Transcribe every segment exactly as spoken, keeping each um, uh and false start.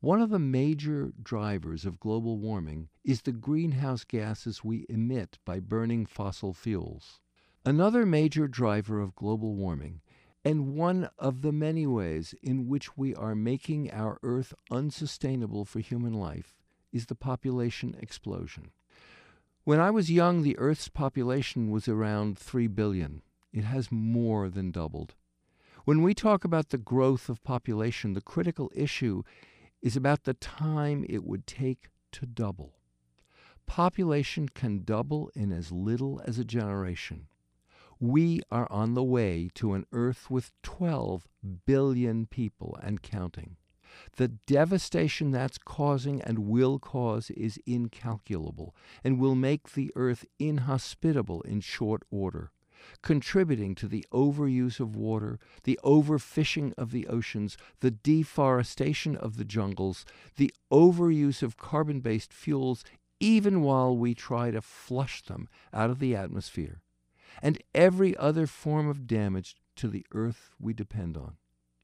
One of the major drivers of global warming is the greenhouse gases we emit by burning fossil fuels. Another major driver of global warming, and one of the many ways in which we are making our Earth unsustainable for human life, is the population explosion. When I was young, the Earth's population was around three billion. It has more than doubled. When we talk about the growth of population, the critical issue is about the time it would take to double. Population can double in as little as a generation. We are on the way to an Earth with twelve billion people and counting. The devastation that's causing and will cause is incalculable and will make the Earth inhospitable in short order, contributing to the overuse of water, the overfishing of the oceans, the deforestation of the jungles, the overuse of carbon-based fuels, even while we try to flush them out of the atmosphere, and every other form of damage to the Earth we depend on.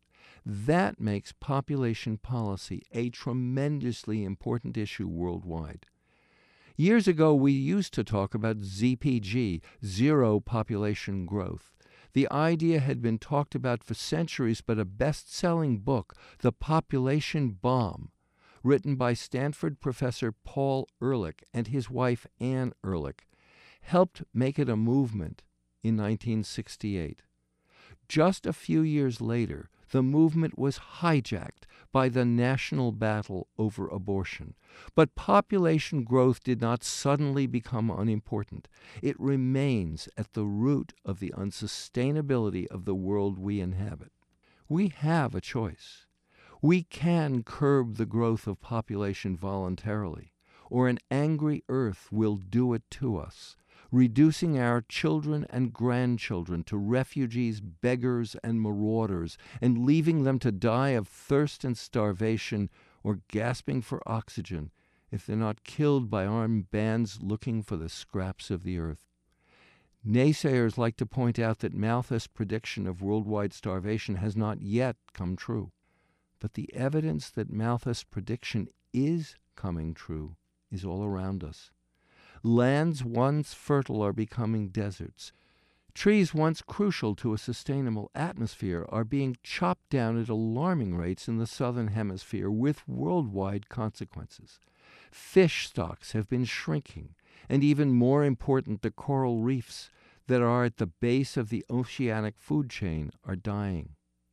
That makes population policy a tremendously important issue worldwide. Years ago, we used to talk about Z P G, zero population growth. The idea had been talked about for centuries, but a best-selling book, The Population Bomb, written by Stanford professor Paul Ehrlich and his wife Anne Ehrlich, helped make it a movement in nineteen sixty-eight. Just a few years later, the movement was hijacked by the national battle over abortion. But population growth did not suddenly become unimportant. It remains at the root of the unsustainability of the world we inhabit. We have a choice. We can curb the growth of population voluntarily, or an angry Earth will do it to us, reducing our children and grandchildren to refugees, beggars, and marauders, and leaving them to die of thirst and starvation or gasping for oxygen if they're not killed by armed bands looking for the scraps of the earth. Naysayers like to point out that Malthus' prediction of worldwide starvation has not yet come true. But the evidence that Malthus' prediction is coming true is all around us. Lands once fertile are becoming deserts. Trees once crucial to a sustainable atmosphere are being chopped down at alarming rates in the southern hemisphere with worldwide consequences. Fish stocks have been shrinking, and even more important, the coral reefs that are at the base of the oceanic food chain are dying.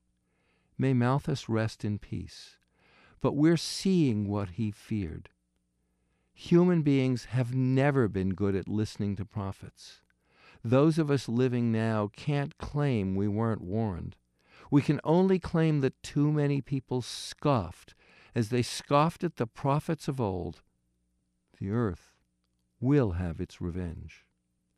May Malthus rest in peace, but we're seeing what he feared. Human beings have never been good at listening to prophets. Those of us living now can't claim we weren't warned. We can only claim that too many people scoffed as they scoffed at the prophets of old. The earth will have its revenge.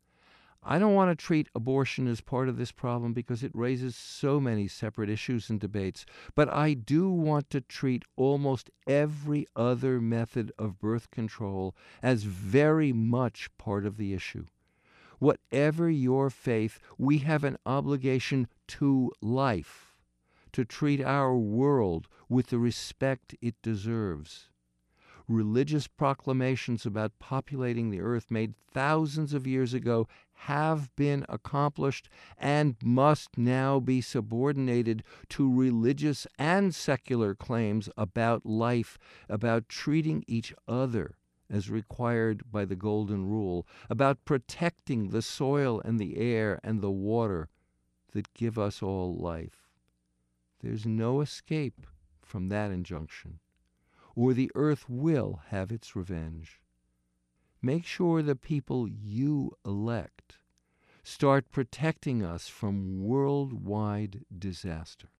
I don't want to treat abortion as part of this problem because it raises so many separate issues and debates, but I do want to treat almost every other method of birth control as very much part of the issue. Whatever your faith, we have an obligation to life, to treat our world with the respect it deserves. Religious proclamations about populating the earth made thousands of years ago have been accomplished and must now be subordinated to religious and secular claims about life, about treating each other as required by the Golden Rule, about protecting the soil and the air and the water that give us all life. There's no escape from that injunction, or the earth will have its revenge. Make sure the people you elect start protecting us from worldwide disaster.